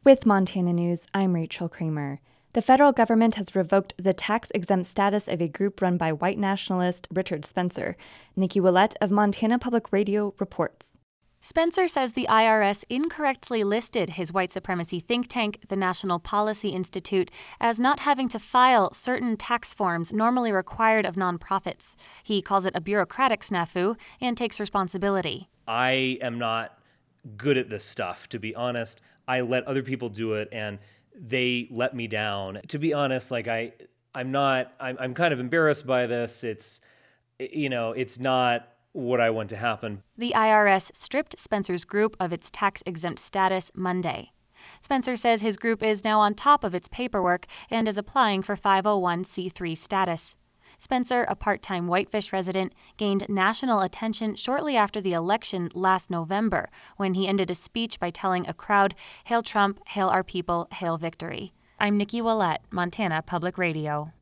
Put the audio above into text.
With Montana News, I'm Rachel Kramer. The federal government has revoked the tax-exempt status of a group run by white nationalist Richard Spencer. Nikki Willett of Montana Public Radio reports. Spencer says the IRS incorrectly listed his white supremacy think tank, the National Policy Institute, as not having to file certain tax forms normally required of nonprofits. He calls it a bureaucratic snafu and takes responsibility. I am not good at this stuff, to be honest. I let other people do it, and they let me down. To be honest, I'm kind of embarrassed by this. It's not what I want to happen. The IRS stripped Spencer's group of its tax-exempt status Monday. Spencer says his group is now on top of its paperwork and is applying for 501c3 status. Spencer, a part-time Whitefish resident, gained national attention shortly after the election last November, when he ended a speech by telling a crowd, "Hail Trump, hail our people, hail victory." I'm Nikki Willett, Montana Public Radio.